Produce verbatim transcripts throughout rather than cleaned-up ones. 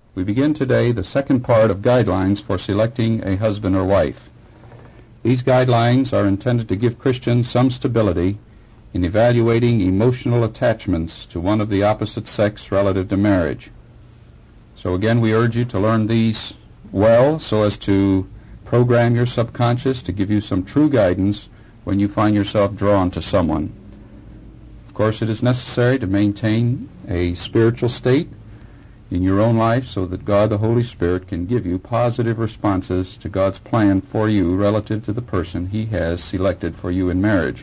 We begin today the second part of guidelines for selecting a husband or wife. These guidelines are intended to give Christians some stability in evaluating emotional attachments to one of the opposite sex relative to marriage. So again, we urge you to learn these well so as to program your subconscious to give you some true guidance when you find yourself drawn to someone. Of course, it is necessary to maintain a spiritual state in your own life so that God the Holy Spirit can give you positive responses to God's plan for you relative to the person He has selected for you in marriage.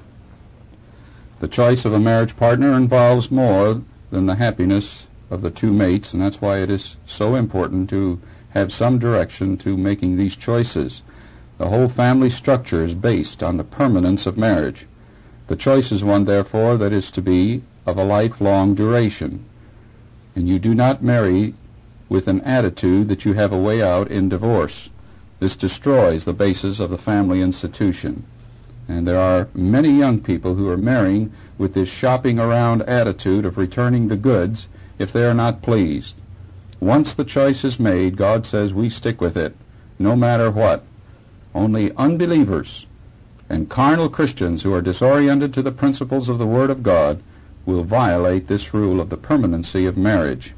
The choice of a marriage partner involves more than the happiness of the two mates, and that's why it is so important to have some direction to making these choices. The whole family structure is based on the permanence of marriage. The choice is one, therefore, that is to be of a lifelong duration. And you do not marry with an attitude that you have a way out in divorce. This destroys the basis of the family institution. And there are many young people who are marrying with this shopping around attitude of returning the goods if they are not pleased. Once the choice is made, God says we stick with it, no matter what. Only unbelievers and carnal Christians who are disoriented to the principles of the Word of God will violate this rule of the permanency of marriage.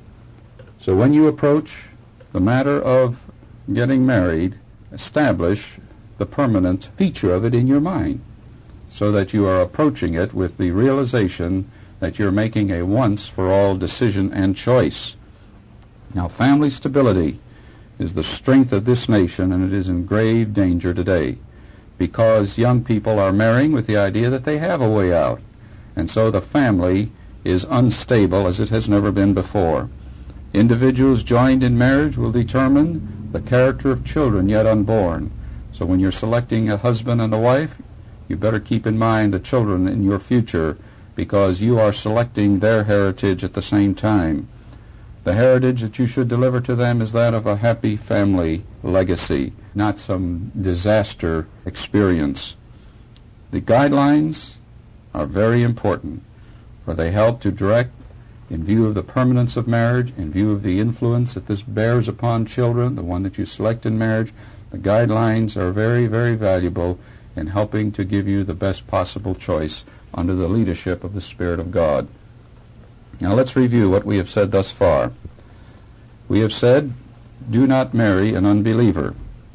So when you approach the matter of getting married, establish the permanent feature of it in your mind so that you are approaching it with the realization that you're making a once-for-all decision and choice. Now, family stability is the strength of this nation, and it is in grave danger today because young people are marrying with the idea that they have a way out. And so the family is unstable as it has never been before. Individuals joined in marriage will determine the character of children yet unborn. So when you're selecting a husband and a wife, you better keep in mind the children in your future because you are selecting their heritage at the same time. The heritage that you should deliver to them is that of a happy family legacy, not some disaster experience. The guidelines are very important, for they help to direct, in view of the permanence of marriage, in view of the influence that this bears upon children, the one that you select in marriage. The guidelines are very, very valuable in helping to give you the best possible choice under the leadership of the Spirit of God. Now let's review what we have said thus far. We have said, do not marry an unbeliever.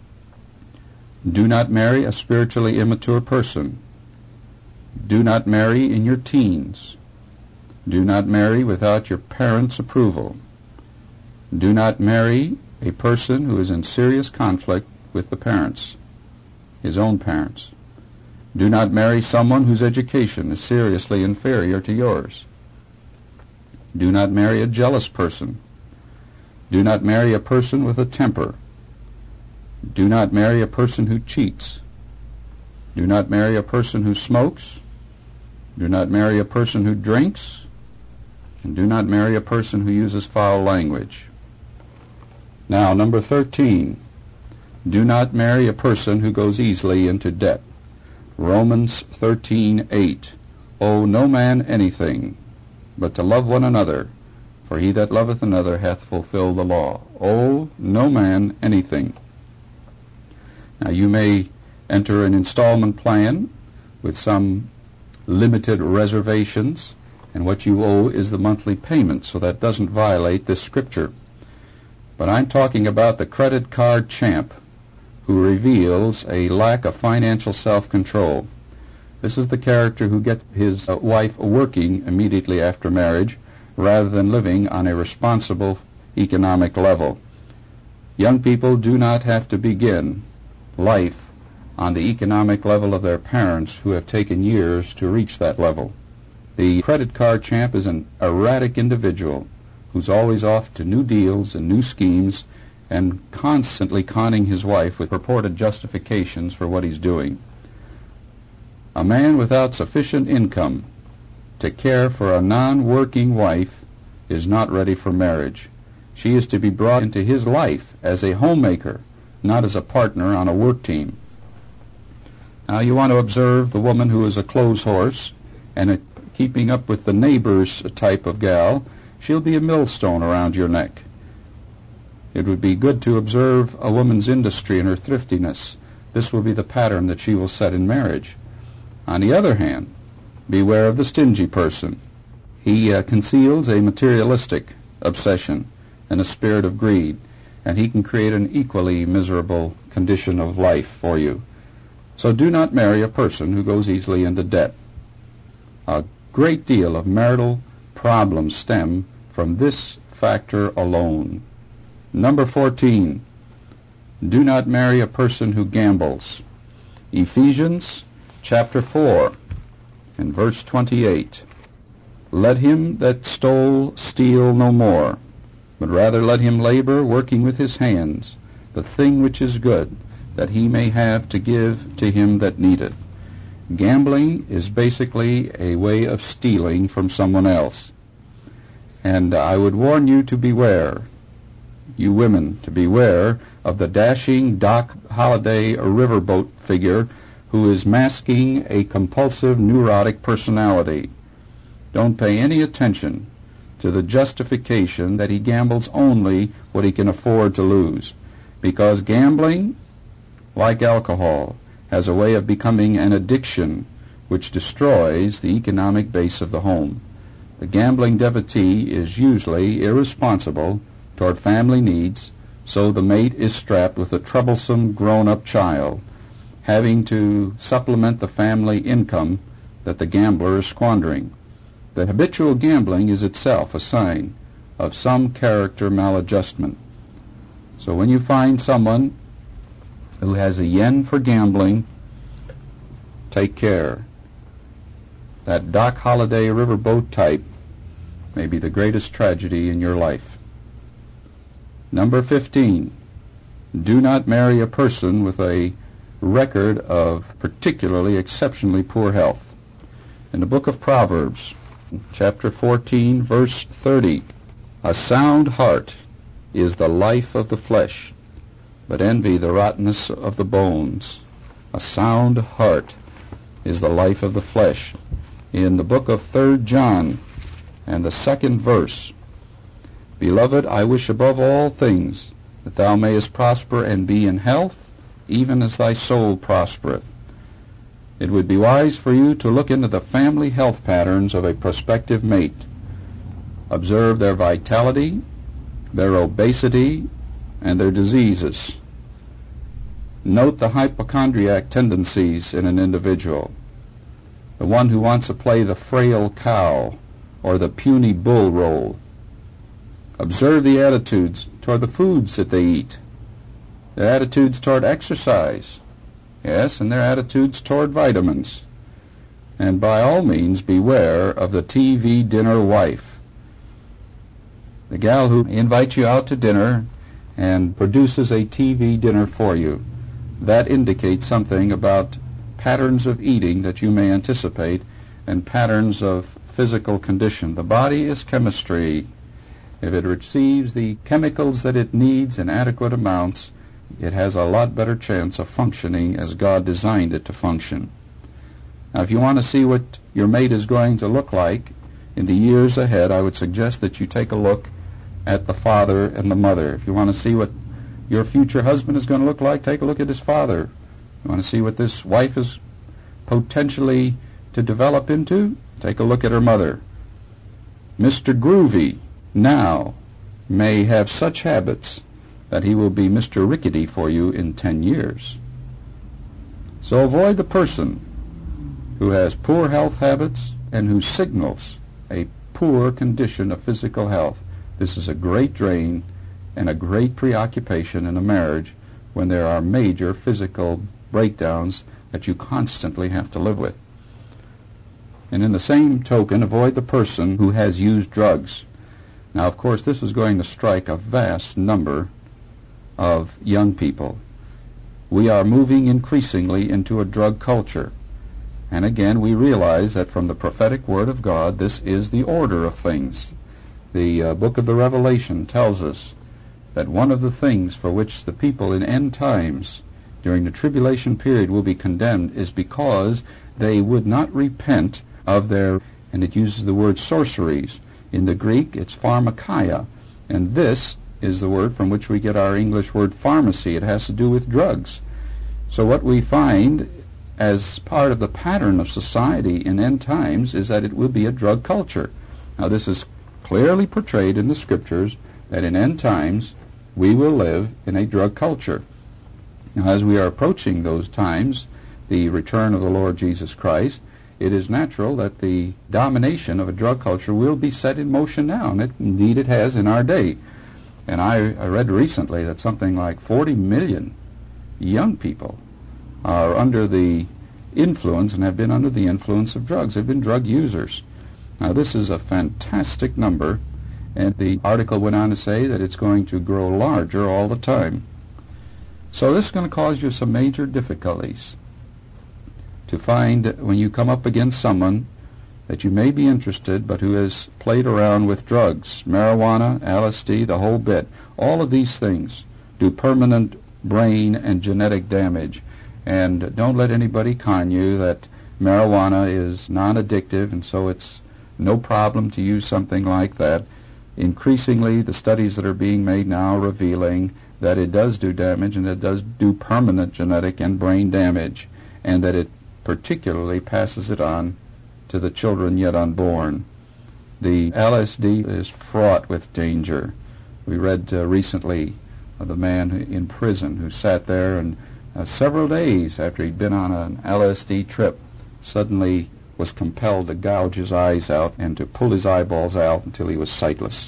Do not marry a spiritually immature person. Do not marry in your teens. Do not marry without your parents' approval. Do not marry a person who is in serious conflict with the parents, his own parents. Do not marry someone whose education is seriously inferior to yours. Do not marry a jealous person. Do not marry a person with a temper. Do not marry a person who cheats. Do not marry a person who smokes. Do not marry a person who drinks. And do not marry a person who uses foul language. Now, number thirteen. Do not marry a person who goes easily into debt. Romans thirteen eight. Owe no man anything, but to love one another, for he that loveth another hath fulfilled the law. Owe no man anything. Now, you may enter an installment plan with some limited reservations, and what you owe is the monthly payment, so that doesn't violate this scripture. But I'm talking about the credit card champ who reveals a lack of financial self-control. This is the character who gets his uh, wife working immediately after marriage rather than living on a responsible economic level. Young people do not have to begin life on the economic level of their parents who have taken years to reach that level. The credit card champ is an erratic individual who's always off to new deals and new schemes and constantly conning his wife with purported justifications for what he's doing. A man without sufficient income to care for a non-working wife is not ready for marriage. She is to be brought into his life as a homemaker, not as a partner on a work team. Now you want to observe the woman who is a clothes horse and a keeping up with the neighbor's type of gal. She'll be a millstone around your neck. It would be good to observe a woman's industry and her thriftiness. This will be the pattern that she will set in marriage. On the other hand, beware of the stingy person. He uh, conceals a materialistic obsession and a spirit of greed, and he can create an equally miserable condition of life for you. So do not marry a person who goes easily into debt. A great deal of marital problems stem from this factor alone. Number fourteen, do not marry a person who gambles. Ephesians chapter four and verse twenty-eight. Let him that stole steal no more, but rather let him labor, working with his hands, the thing which is good, that he may have to give to him that needeth. Gambling is basically a way of stealing from someone else. And I would warn you to beware, you women, to beware of the dashing Doc Holliday riverboat figure who is masking a compulsive neurotic personality. Don't pay any attention to the justification that he gambles only what he can afford to lose, because gambling, like alcohol, has a way of becoming an addiction which destroys the economic base of the home. The gambling devotee is usually irresponsible toward family needs, so the mate is strapped with a troublesome grown-up child, having to supplement the family income that the gambler is squandering. The habitual gambling is itself a sign of some character maladjustment. So when you find someone who has a yen for gambling, take care. That Doc Holliday riverboat type may be the greatest tragedy in your life. Number fifteen, do not marry a person with a record of particularly exceptionally poor health. In the book of Proverbs, chapter fourteen, verse thirty, a sound heart is the life of the flesh, but envy the rottenness of the bones. A sound heart is the life of the flesh. In the book of Third John and the second verse, Beloved, I wish above all things that thou mayest prosper and be in health, even as thy soul prospereth. It would be wise for you to look into the family health patterns of a prospective mate. Observe their vitality, their obesity, and their diseases. Note the hypochondriac tendencies in an individual. The one who wants to play the frail cow or the puny bull role. Observe the attitudes toward the foods that they eat, their attitudes toward exercise, yes, and their attitudes toward vitamins. And by all means, beware of the T V dinner wife, the gal who invites you out to dinner and produces a T V dinner for you. That indicates something about patterns of eating that you may anticipate and patterns of physical condition. The body is chemistry. If it receives the chemicals that it needs in adequate amounts, it has a lot better chance of functioning as God designed it to function. Now, if you want to see what your mate is going to look like in the years ahead, I would suggest that you take a look at the father and the mother. If you want to see what your future husband is going to look like, take a look at his father. You want to see what this wife is potentially to develop into, take a look at her mother. Mister Groovy now may have such habits that he will be Mister Rickety for you in ten years. So avoid the person who has poor health habits and who signals a poor condition of physical health. This is a great drain and a great preoccupation in a marriage when there are major physical breakdowns that you constantly have to live with. And in the same token, avoid the person who has used drugs. Now, of course, this is going to strike a vast number of young people. We are moving increasingly into a drug culture. And again, we realize that from the prophetic word of God, this is the order of things. The uh, book of the Revelation tells us that one of the things for which the people in end times during the tribulation period will be condemned is because they would not repent of their, and it uses the word sorceries. In the Greek, it's pharmakia, and this is the word from which we get our English word pharmacy. It has to do with drugs. So what we find as part of the pattern of society in end times is that it will be a drug culture. Now this is clearly portrayed in the Scriptures that in end times we will live in a drug culture. Now as we are approaching those times, the return of the Lord Jesus Christ, it is natural that the domination of a drug culture will be set in motion now, and it, indeed it has in our day. And I, I read recently that something like forty million young people are under the influence and have been under the influence of drugs. They've been drug users. Now this is a fantastic number, and the article went on to say that it's going to grow larger all the time. So this is going to cause you some major difficulties to find when you come up against someone that you may be interested but who has played around with drugs, marijuana, L S D, the whole bit. All of these things do permanent brain and genetic damage. And don't let anybody con you that marijuana is non-addictive and so it's no problem to use something like that. Increasingly, the studies that are being made now are revealing that it does do damage, and it does do permanent genetic and brain damage, and that it particularly passes it on to the children yet unborn. The L S D is fraught with danger. We read uh, recently of the man in prison who sat there and uh, several days after he'd been on an L S D trip suddenly was compelled to gouge his eyes out and to pull his eyeballs out until he was sightless.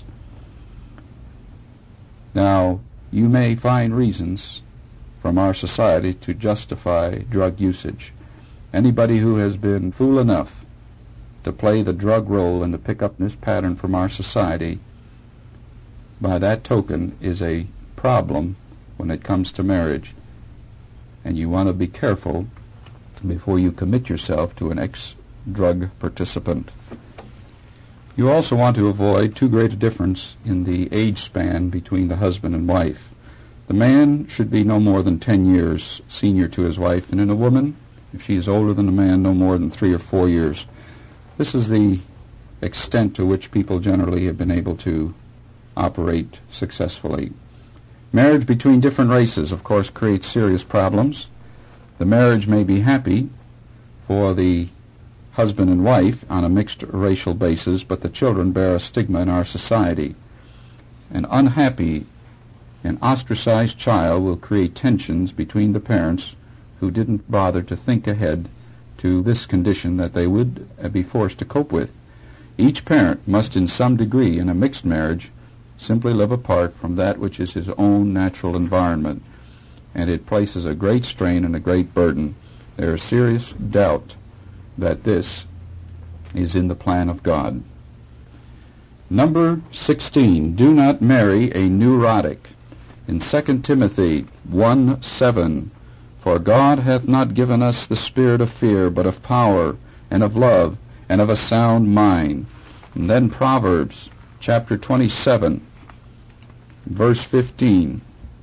Now, you may find reasons from our society to justify drug usage. Anybody who has been fool enough to play the drug role and to pick up this pattern from our society, by that token, is a problem when it comes to marriage. And you want to be careful before you commit yourself to an ex-drug participant. You also want to avoid too great a difference in the age span between the husband and wife. The man should be no more than ten years senior to his wife, and in a woman, if she is older than the man, no more than three or four years. This is the extent to which people generally have been able to operate successfully. Marriage between different races, of course, creates serious problems. The marriage may be happy for the husband and wife on a mixed racial basis, but the children bear a stigma in our society. An unhappy and ostracized child will create tensions between the parents who didn't bother to think ahead to this condition that they would be forced to cope with. Each parent must in some degree in a mixed marriage simply live apart from that which is his own natural environment, and it places a great strain and a great burden. There is serious doubt that this is in the plan of God. Number sixteen, do not marry a neurotic. In Second Timothy one seven, for God hath not given us the spirit of fear, but of power, and of love, and of a sound mind. And then Proverbs chapter twenty-seven, verse fifteen.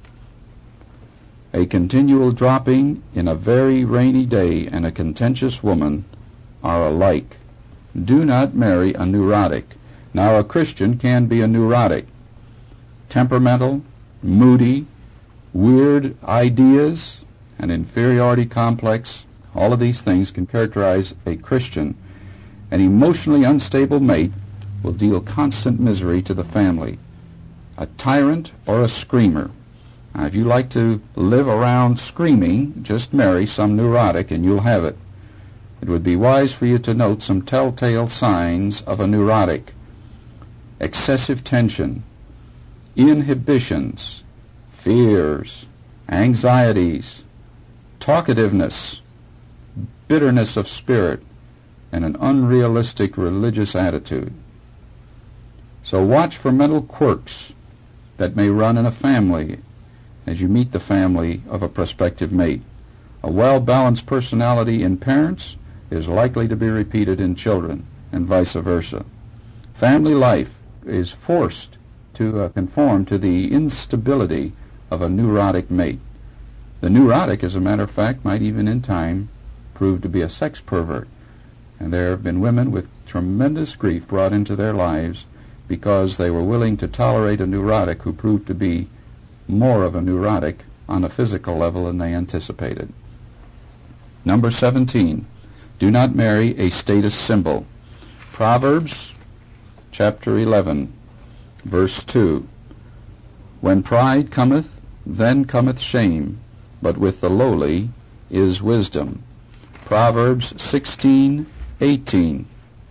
A continual dropping in a very rainy day and a contentious woman are alike. Do not marry a neurotic. Now a Christian can be a neurotic. Temperamental, moody, weird ideas, an inferiority complex, all of these things can characterize a Christian. An emotionally unstable mate will deal constant misery to the family. A tyrant or a screamer. Now, if you like to live around screaming, just marry some neurotic and you'll have it. It would be wise for you to note some telltale signs of a neurotic. Excessive tension, inhibitions, fears, anxieties, talkativeness, bitterness of spirit, and an unrealistic religious attitude. So watch for mental quirks that may run in a family as you meet the family of a prospective mate. A well-balanced personality in parents is likely to be repeated in children, and vice versa. Family life is forced to uh, conform to the instability of a neurotic mate. The neurotic, as a matter of fact, might even in time prove to be a sex pervert. And there have been women with tremendous grief brought into their lives because they were willing to tolerate a neurotic who proved to be more of a neurotic on a physical level than they anticipated. Number seventeen, do not marry a status symbol. Proverbs chapter eleven, verse two. When pride cometh, then cometh shame, but with the lowly is wisdom. Proverbs sixteen, eighteen.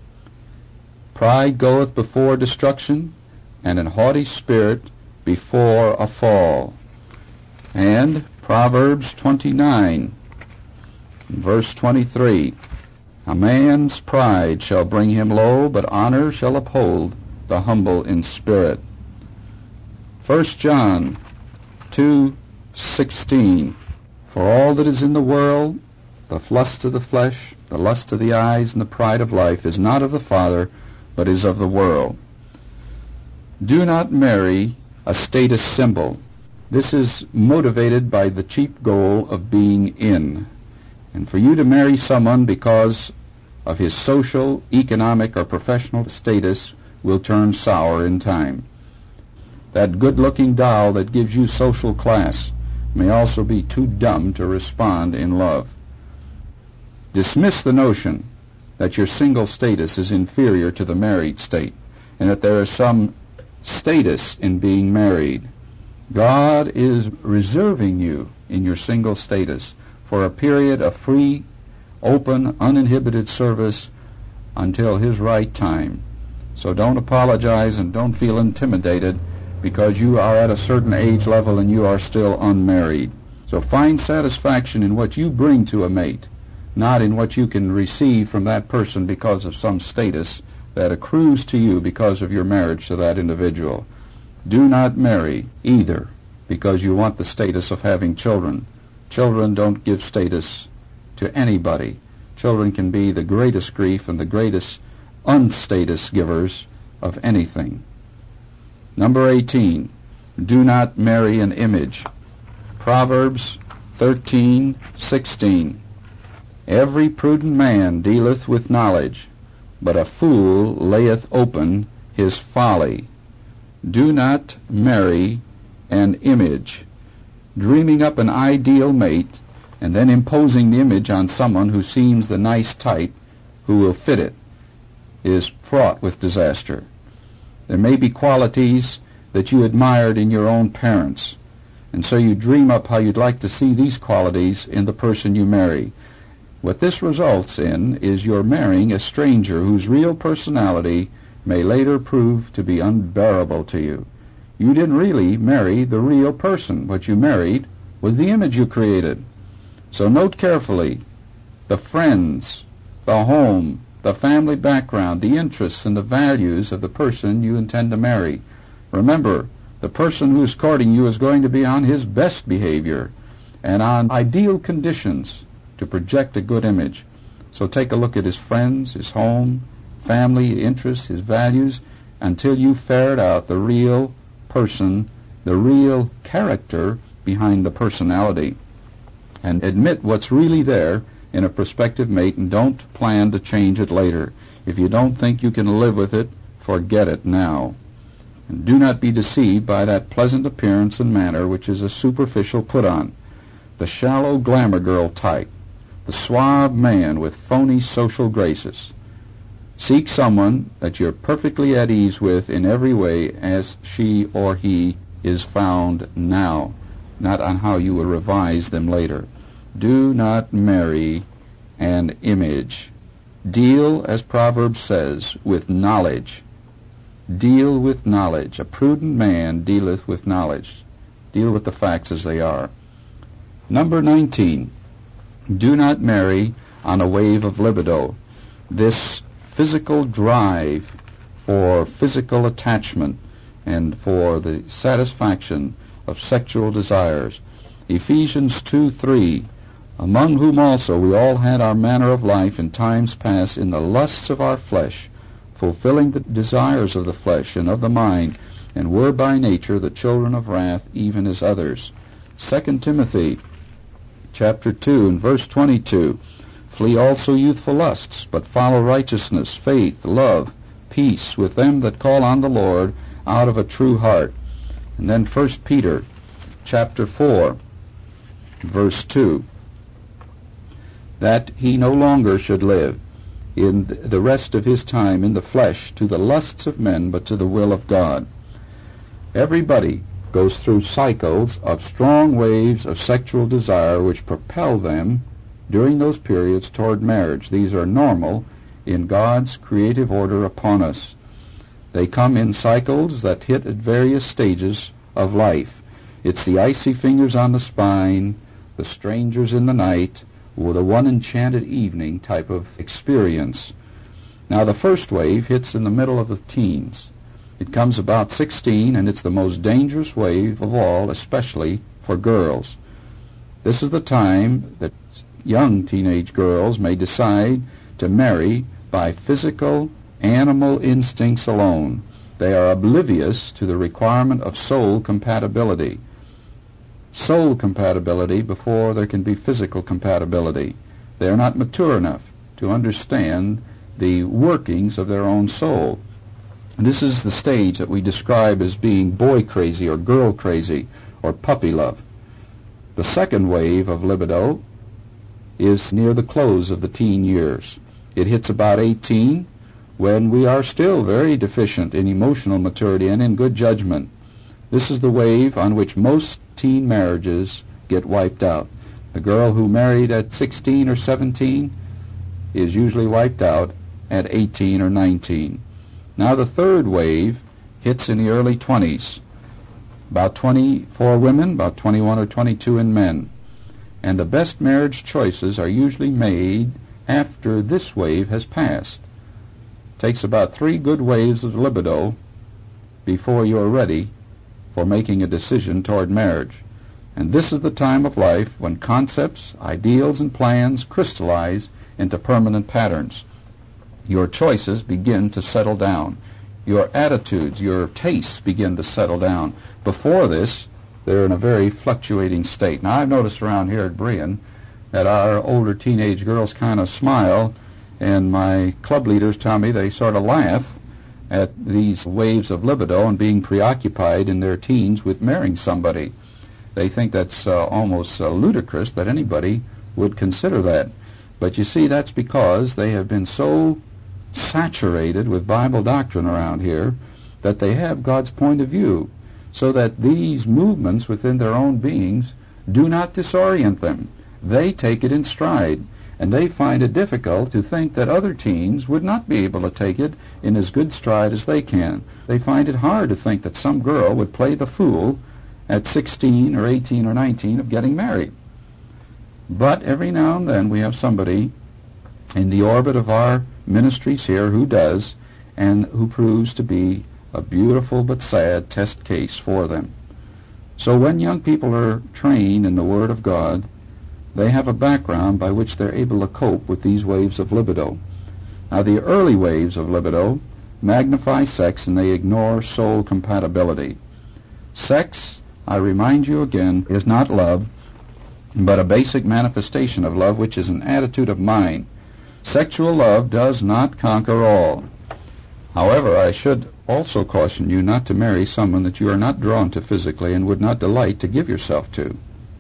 Pride goeth before destruction, and an haughty spirit before a fall. And Proverbs twenty-nine, verse twenty-three. A man's pride shall bring him low, but honor shall uphold the humble in spirit. First John two sixteen. For all that is in the world, the lust of the flesh, the lust of the eyes, and the pride of life, is not of the Father, but is of the world. Do not marry a status symbol. This is motivated by the cheap goal of being in. And for you to marry someone because of his social, economic, or professional status will turn sour in time. That good-looking doll that gives you social class may also be too dumb to respond in love. Dismiss the notion that your single status is inferior to the married state, and that there is some status in being married. God is reserving you in your single status for a period of free, open, uninhibited service until His right time. So don't apologize and don't feel intimidated because you are at a certain age level and you are still unmarried. So find satisfaction in what you bring to a mate, not in what you can receive from that person because of some status that accrues to you because of your marriage to that individual. Do not marry either because you want the status of having children. Children don't give status to anybody. Children can be the greatest grief and the greatest unstatus givers of anything. Number eighteen, do not marry an image. Proverbs thirteen sixteen. Every prudent man dealeth with knowledge, but a fool layeth open his folly. Do not marry an image. Dreaming up an ideal mate and then imposing the image on someone who seems the nice type who will fit it is fraught with disaster. There may be qualities that you admired in your own parents, and so you dream up how you'd like to see these qualities in the person you marry. What this results in is you're marrying a stranger whose real personality may later prove to be unbearable to you. You didn't really marry the real person. What you married was the image you created. So note carefully the friends, the home, the family background, the interests and the values of the person you intend to marry. Remember, the person who's courting you is going to be on his best behavior and on ideal conditions to project a good image. So take a look at his friends, his home, family, interests, his values, until you ferret out the real person, the real character behind the personality, and admit what's really there in a prospective mate, and don't plan to change it later. If you don't think you can live with it, forget it now. And do not be deceived by that pleasant appearance and manner which is a superficial put-on, the shallow glamour girl type, the suave man with phony social graces. Seek someone that you're perfectly at ease with in every way as she or he is found now, not on how you will revise them later. Do not marry an image. Deal, as Proverbs says, with knowledge. Deal with knowledge. A prudent man dealeth with knowledge. Deal with the facts as they are. Number nineteen, do not marry on a wave of libido. This physical drive for physical attachment and for the satisfaction of sexual desires. Ephesians two three, among whom also we all had our manner of life in times past in the lusts of our flesh, fulfilling the desires of the flesh and of the mind, and were by nature the children of wrath, even as others. Second Timothy chapter two and verse twenty-two, flee also youthful lusts, but follow righteousness, faith, love, peace with them that call on the Lord out of a true heart. And then First Peter chapter four, verse two, that he no longer should live in the rest of his time in the flesh to the lusts of men, but to the will of God. Everybody goes through cycles of strong waves of sexual desire which propel them during those periods toward marriage. These are normal in God's creative order upon us. They come in cycles that hit at various stages of life. It's the icy fingers on the spine, the strangers in the night, or the one enchanted evening type of experience. Now the first wave hits in the middle of the teens. It comes about sixteen, and it's the most dangerous wave of all, especially for girls. This is the time that young teenage girls may decide to marry by physical, animal instincts alone. They are oblivious to the requirement of soul compatibility. Soul compatibility before there can be physical compatibility. They are not mature enough to understand the workings of their own soul. And this is the stage that we describe as being boy crazy or girl crazy or puppy love. The second wave of libido is near the close of the teen years. It hits about eighteen, when we are still very deficient in emotional maturity and in good judgment. This is the wave on which most teen marriages get wiped out. The girl who married at sixteen or seventeen is usually wiped out at eighteen or nineteen. Now the third wave hits in the early twenties, about twenty for women, about twenty-one or twenty-two in men. And the best marriage choices are usually made after this wave has passed. It takes about three good waves of libido before you are ready for making a decision toward marriage. And this is the time of life when concepts, ideals, and plans crystallize into permanent patterns. Your choices begin to settle down. Your attitudes, your tastes begin to settle down. Before this, they're in a very fluctuating state. Now, I've noticed around here at Berean that our older teenage girls kind of smile, and my club leaders tell me they sort of laugh at these waves of libido and being preoccupied in their teens with marrying somebody. They think that's uh, almost uh, ludicrous that anybody would consider that. But you see, that's because they have been so saturated with Bible doctrine around here that they have God's point of view, so that these movements within their own beings do not disorient them. They take it in stride, and they find it difficult to think that other teens would not be able to take it in as good stride as they can. They find it hard to think that some girl would play the fool at sixteen or eighteen or nineteen of getting married. But every now and then we have somebody in the orbit of our ministries here who does, and who proves to be a beautiful but sad test case for them. So when young people are trained in the Word of God, they have a background by which they're able to cope with these waves of libido. Now, the early waves of libido magnify sex, and they ignore soul compatibility. Sex, I remind you again, is not love, but a basic manifestation of love, which is an attitude of mind. Sexual love does not conquer all. However, I should also caution you not to marry someone that you are not drawn to physically and would not delight to give yourself to.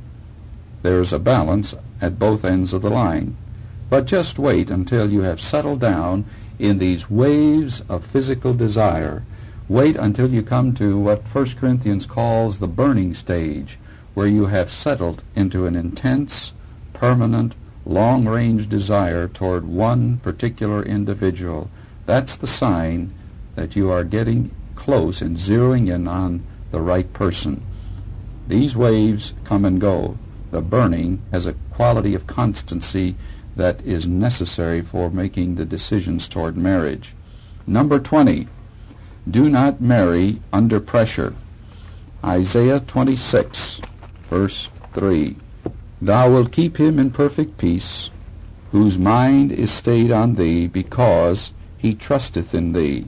There is a balance at both ends of the line. But just wait until you have settled down in these waves of physical desire. Wait until you come to what First Corinthians calls the burning stage, where you have settled into an intense, permanent, long-range desire toward one particular individual. That's the sign that you are getting close and zeroing in on the right person. These waves come and go. The burning has a quality of constancy that is necessary for making the decisions toward marriage. Number twenty, do not marry under pressure. Isaiah twenty-six, verse three. Thou wilt keep him in perfect peace, whose mind is stayed on thee, because he trusteth in thee.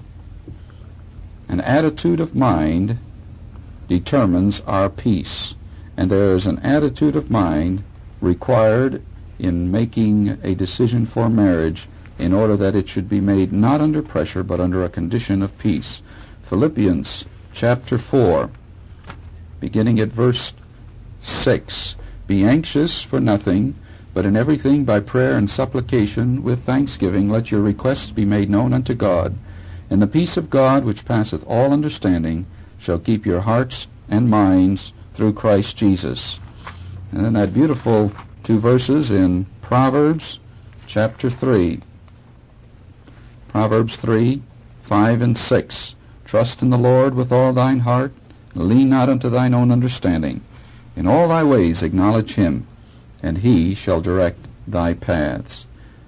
An attitude of mind determines our peace, and there is an attitude of mind required in making a decision for marriage in order that it should be made not under pressure, but under a condition of peace. Philippians chapter four, beginning at verse six. Be anxious for nothing, but in everything by prayer and supplication with thanksgiving let your requests be made known unto God. And the peace of God, which passeth all understanding, shall keep your hearts and minds through Christ Jesus. And then that beautiful two verses in Proverbs chapter three. Proverbs three, five and six. Trust in the Lord with all thine heart, lean not unto thine own understanding. In all thy ways acknowledge him, and he shall direct thy paths.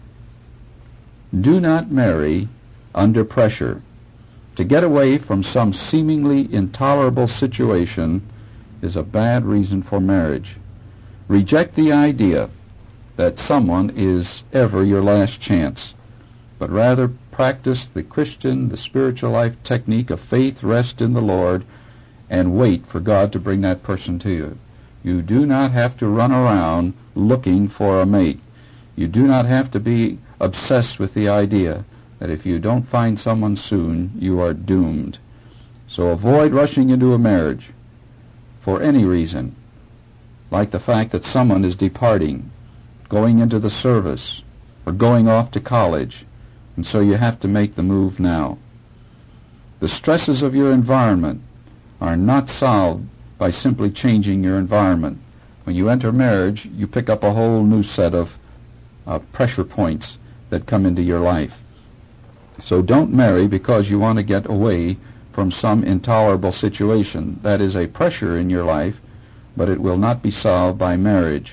Do not marry under pressure. To get away from some seemingly intolerable situation is a bad reason for marriage. Reject the idea that someone is ever your last chance, but rather practice the Christian, the spiritual life technique of faith, rest in the Lord, and wait for God to bring that person to you. You do not have to run around looking for a mate. You do not have to be obsessed with the idea that if you don't find someone soon, you are doomed. So avoid rushing into a marriage for any reason, like the fact that someone is departing, going into the service, or going off to college, and so you have to make the move now. The stresses of your environment are not solved by simply changing your environment. When you enter marriage, you pick up a whole new set of uh, pressure points that come into your life. So don't marry because you want to get away from some intolerable situation. That is a pressure in your life, but it will not be solved by marriage.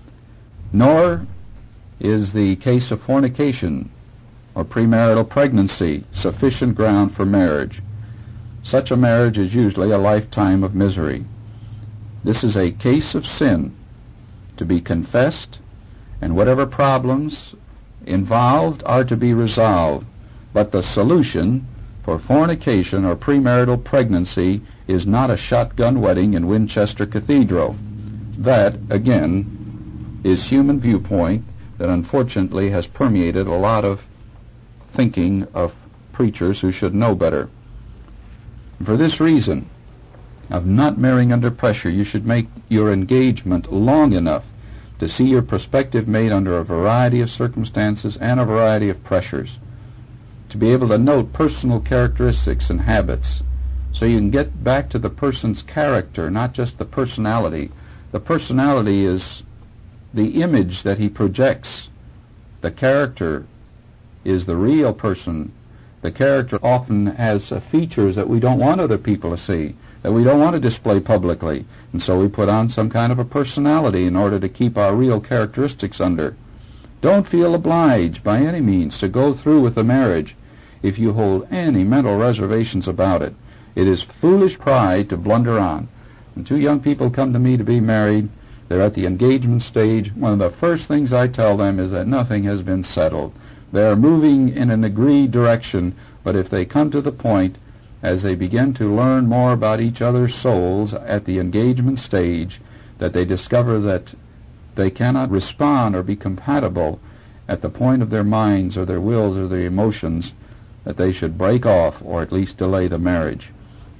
Nor is the case of fornication or premarital pregnancy sufficient ground for marriage. Such a marriage is usually a lifetime of misery. This is a case of sin to be confessed, and whatever problems involved are to be resolved. But the solution for fornication or premarital pregnancy is not a shotgun wedding in Winchester Cathedral. That, again, is human viewpoint that unfortunately has permeated a lot of thinking of preachers who should know better. For this reason of not marrying under pressure, you should make your engagement long enough to see your prospective mate under a variety of circumstances and a variety of pressures, to be able to note personal characteristics and habits, so you can get back to the person's character, not just the personality. The personality is the image that he projects. The character is the real person. The character often has uh, features that we don't want other people to see, that we don't want to display publicly, and so we put on some kind of a personality in order to keep our real characteristics under. Don't feel obliged by any means to go through with the marriage if you hold any mental reservations about it. It is foolish pride to blunder on. When two young people come to me to be married, they're at the engagement stage. One of the first things I tell them is that nothing has been settled. They're moving in an agreed direction, but if they come to the point, as they begin to learn more about each other's souls at the engagement stage, that they discover that they cannot respond or be compatible at the point of their minds or their wills or their emotions, that they should break off or at least delay the marriage.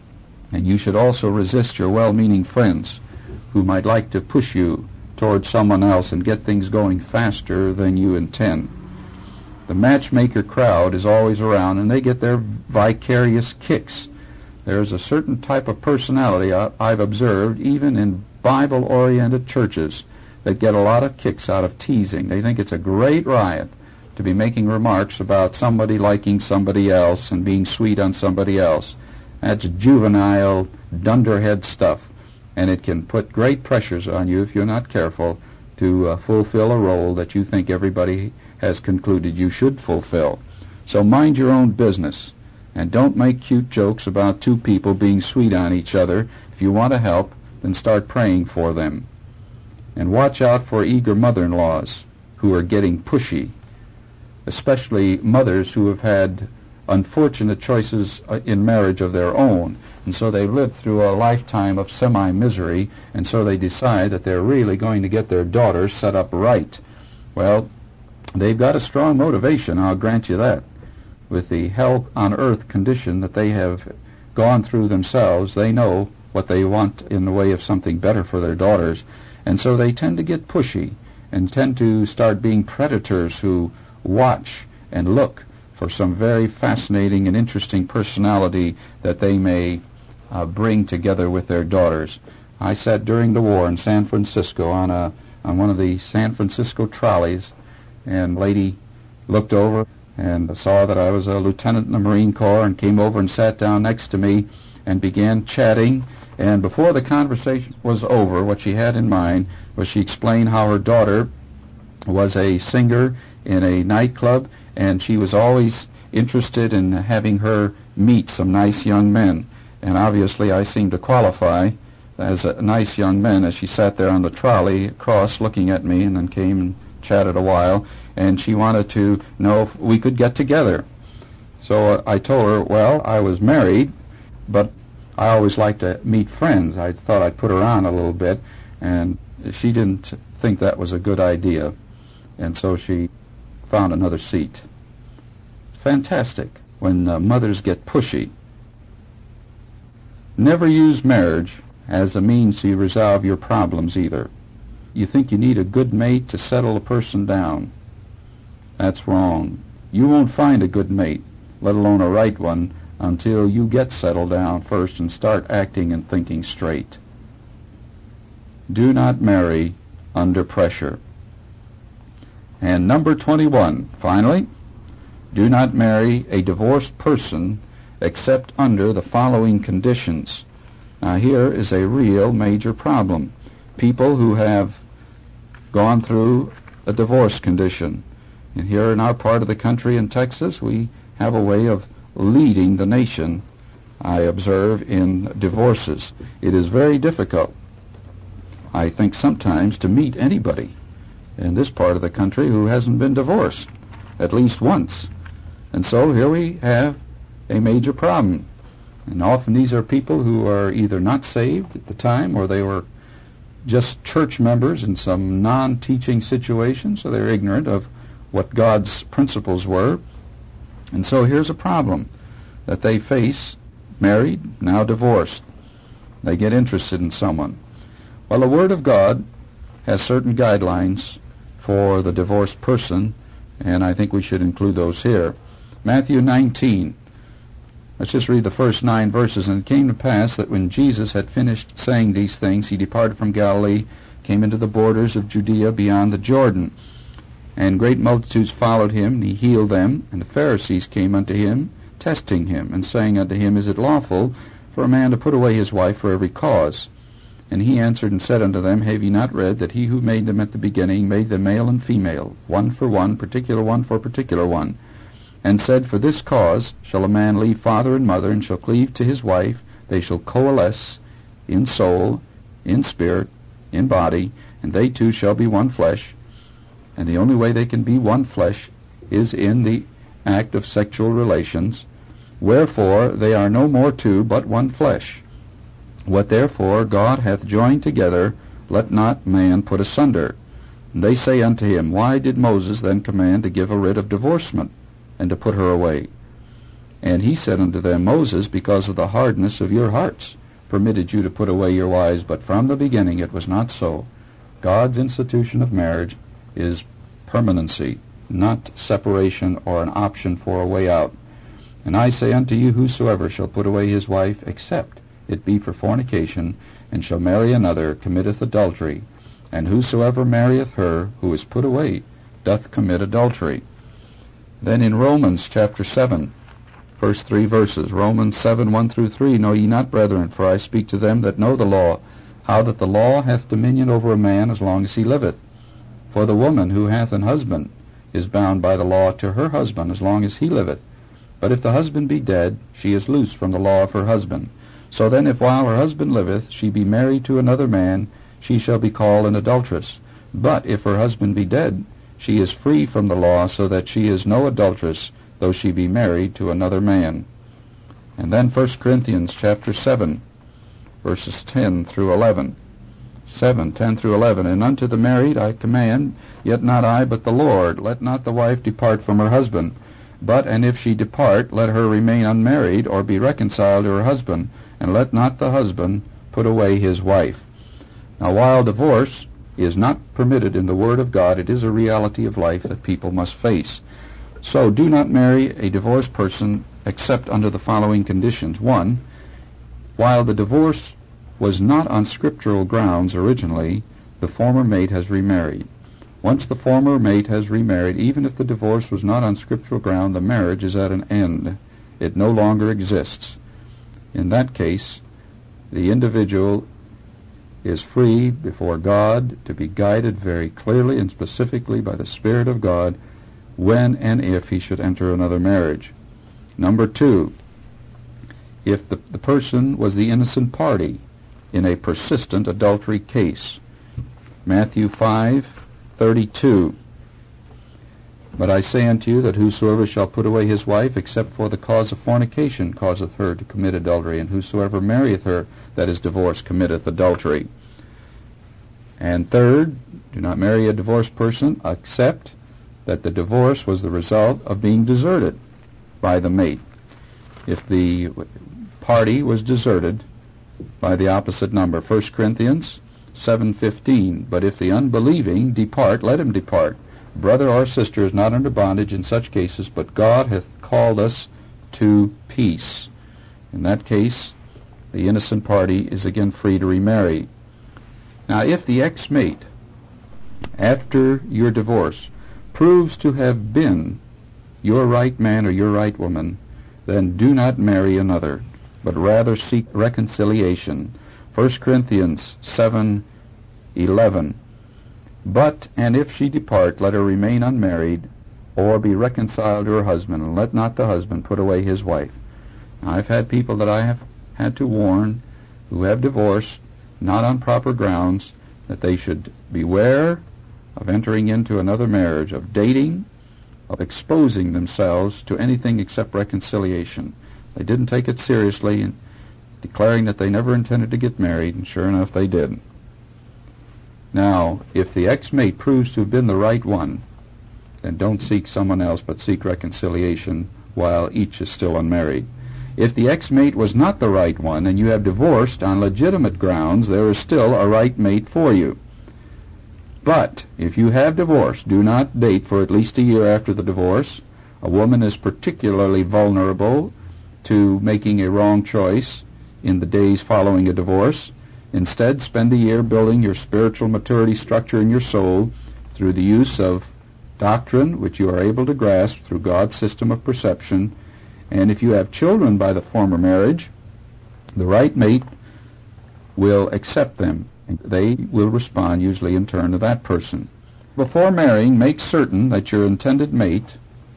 And you should also resist your well-meaning friends who might like to push you towards someone else and get things going faster than you intend. The matchmaker crowd is always around, and they get their vicarious kicks. There's a certain type of personality I, I've observed, even in Bible-oriented churches, that get a lot of kicks out of teasing. They think it's a great riot to be making remarks about somebody liking somebody else and being sweet on somebody else. That's juvenile, dunderhead stuff, and it can put great pressures on you if you're not careful to uh, fulfill a role that you think everybody has concluded you should fulfill. So mind your own business, and don't make cute jokes about two people being sweet on each other. If you want to help, then start praying for them. And watch out for eager mother-in-laws who are getting pushy, especially mothers who have had unfortunate choices in marriage of their own, and so they've lived through a lifetime of semi-misery, and so they decide that they're really going to get their daughters set up right. Well, They've got a strong motivation, I'll grant you that. With the hell on earth condition that they have gone through themselves, they know what they want in the way of something better for their daughters, and so they tend to get pushy and tend to start being predators who watch and look for some very fascinating and interesting personality that they may uh, bring together with their daughters. I sat during the war in San Francisco on a on one of the San Francisco trolleys, and a lady looked over and saw that I was a lieutenant in the Marine Corps and came over and sat down next to me and began chatting. And before the conversation was over, what she had in mind was she explained how her daughter was a singer in a nightclub, and she was always interested in having her meet some nice young men. And obviously I seemed to qualify as a nice young man as she sat there on the trolley across looking at me, and then came and chatted a while, and she wanted to know if we could get together. So uh, I told her, well, I was married, but I always like to meet friends. I thought I'd put her on a little bit, and she didn't think that was a good idea, and so she found another seat. Fantastic when uh, mothers get pushy. Never use marriage as a means to resolve your problems either. You think you need a good mate to settle a person down. That's wrong. You won't find a good mate, let alone a right one, until you get settled down first and start acting and thinking straight. Do not marry under pressure. And number twenty-one, finally, do not marry a divorced person except under the following conditions. Now here is a real major problem. People who have gone through a divorce condition. And here in our part of the country in Texas, we have a way of leading the nation, I observe, in divorces. It is very difficult, I think, sometimes to meet anybody in this part of the country who hasn't been divorced at least once. And so here we have a major problem. And often these are people who are either not saved at the time, or they were just church members in some non-teaching situation, so they're ignorant of what God's principles were. And so here's a problem that they face, married, now divorced. They get interested in someone. Well, the Word of God has certain guidelines for the divorced person, and I think we should include those here. Matthew nineteen. Let's just read the first nine verses. And it came to pass that when Jesus had finished saying these things, he departed from Galilee, came into the borders of Judea beyond the Jordan. And great multitudes followed him, and he healed them. And the Pharisees came unto him, testing him, and saying unto him, Is it lawful for a man to put away his wife for every cause? And he answered and said unto them, Have ye not read that he who made them at the beginning made them male and female, one for one, particular one for particular one? And said, For this cause shall a man leave father and mother, and shall cleave to his wife. They shall coalesce in soul, in spirit, in body, and they two shall be one flesh. And the only way they can be one flesh is in the act of sexual relations. Wherefore they are no more two, but one flesh. What therefore God hath joined together, let not man put asunder. And they say unto him, Why did Moses then command to give a writ of divorcement, and to put her away? And he said unto them, Moses, because of the hardness of your hearts, permitted you to put away your wives, but from the beginning it was not so. God's institution of marriage is permanency, not separation or an option for a way out. And I say unto you, whosoever shall put away his wife, except it be for fornication, and shall marry another, committeth adultery. And whosoever marrieth her who is put away doth commit adultery. Then in Romans chapter seven, first three verses, Romans seven, one through three, Know ye not, brethren, for I speak to them that know the law, how that the law hath dominion over a man as long as he liveth. For the woman who hath an husband is bound by the law to her husband as long as he liveth. But if the husband be dead, she is loosed from the law of her husband. So then, if while her husband liveth she be married to another man, she shall be called an adulteress. But if her husband be dead, she is free from the law, so that she is no adulteress, though she be married to another man. And then First Corinthians chapter seven, verses ten through eleven. seven, ten through eleven. And unto the married I command, yet not I, but the Lord, let not the wife depart from her husband. But, and if she depart, let her remain unmarried, or be reconciled to her husband, and let not the husband put away his wife. Now, while divorce is not permitted in the Word of God, it is a reality of life that people must face. So, do not marry a divorced person except under the following conditions. One, while the divorce was not on scriptural grounds originally, the former mate has remarried. Once the former mate has remarried, even if the divorce was not on scriptural ground, the marriage is at an end. It no longer exists. In that case, the individual is free before God to be guided very clearly and specifically by the Spirit of God when and if he should enter another marriage. Number two, if the, the person was the innocent party in a persistent adultery case. Matthew five thirty-two. But I say unto you that whosoever shall put away his wife, except for the cause of fornication, causeth her to commit adultery, and whosoever marrieth her that is divorced committeth adultery. And third, do not marry a divorced person except that the divorce was the result of being deserted by the mate. If the party was deserted by the opposite number, First Corinthians seven fifteen. But if the unbelieving depart, let him depart. Brother or sister is not under bondage in such cases, but God hath called us to peace. In that case, the innocent party is again free to remarry. Now, if the ex-mate, after your divorce, proves to have been your right man or your right woman, then do not marry another, but rather seek reconciliation. First Corinthians seven eleven. But, and if she depart, let her remain unmarried, or be reconciled to her husband, and let not the husband put away his wife. Now, I've had people that I have had to warn who have divorced, not on proper grounds, that they should beware of entering into another marriage, of dating, of exposing themselves to anything except reconciliation. They didn't take it seriously, and declaring that they never intended to get married, and sure enough they did. Now, if the ex-mate proves to have been the right one, then don't seek someone else, but seek reconciliation while each is still unmarried. If the ex-mate was not the right one, and you have divorced on legitimate grounds, there is still a right mate for you. But if you have divorced, do not date for at least a year after the divorce. A woman is particularly vulnerable to making a wrong choice in the days following a divorce. Instead, spend a year building your spiritual maturity structure in your soul through the use of doctrine which you are able to grasp through God's system of perception. And if you have children by the former marriage, the right mate will accept them. They will respond usually in turn to that person. Before marrying, make certain that your intended mate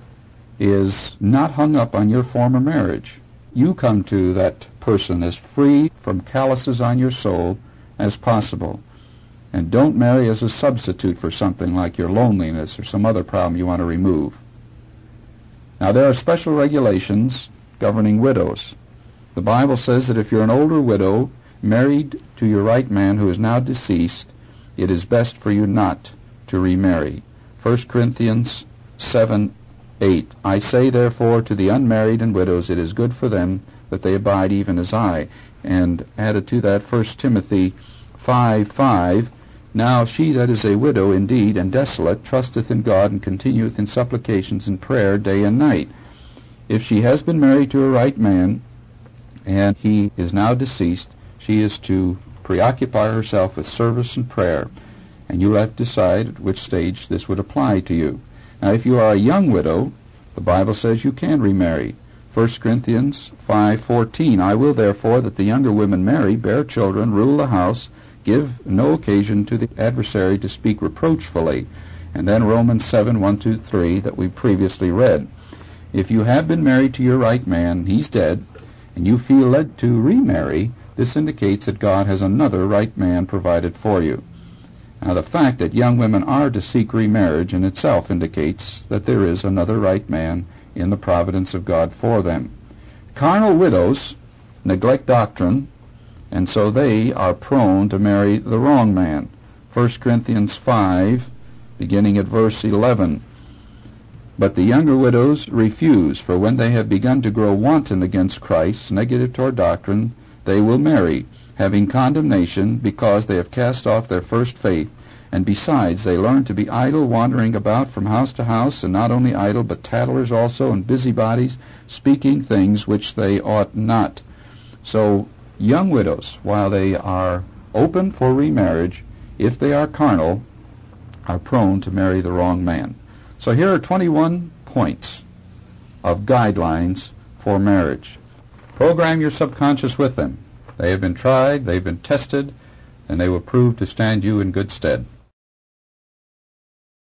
is not hung up on your former marriage. You come to that person as free from calluses on your soul as possible. And don't marry as a substitute for something like your loneliness or some other problem you want to remove. Now, there are special regulations governing widows. The Bible says that if you're an older widow married to your right man who is now deceased, it is best for you not to remarry. First Corinthians seven eight. I say therefore to the unmarried and widows, it is good for them that they abide even as I. And added to that, First Timothy five five. Now she that is a widow indeed and desolate trusteth in God and continueth in supplications and prayer day and night. If she has been married to a right man and he is now deceased, she is to preoccupy herself with service and prayer, and you have to decide at which stage this would apply to you. Now, if you are a young widow, the Bible says you can remarry. First Corinthians five fourteen. I will therefore that the younger women marry, bear children, rule the house, give no occasion to the adversary to speak reproachfully. And then Romans seven one through three that we previously read. If you have been married to your right man, he's dead, and you feel led to remarry, this indicates that God has another right man provided for you. Now, the fact that young women are to seek remarriage in itself indicates that there is another right man in the providence of God for them. Carnal widows neglect doctrine and so they are prone to marry the wrong man. First Corinthians five, beginning at verse eleven. But the younger widows refuse, for when they have begun to grow wanton against Christ, negative toward doctrine, they will marry, having condemnation, because they have cast off their first faith. And besides, they learn to be idle, wandering about from house to house, and not only idle, but tattlers also, and busybodies, speaking things which they ought not. So young widows, while they are open for remarriage, if they are carnal, are prone to marry the wrong man. So here are twenty-one points of guidelines for marriage. Program your subconscious with them. They have been tried, they've been tested, and they will prove to stand you in good stead.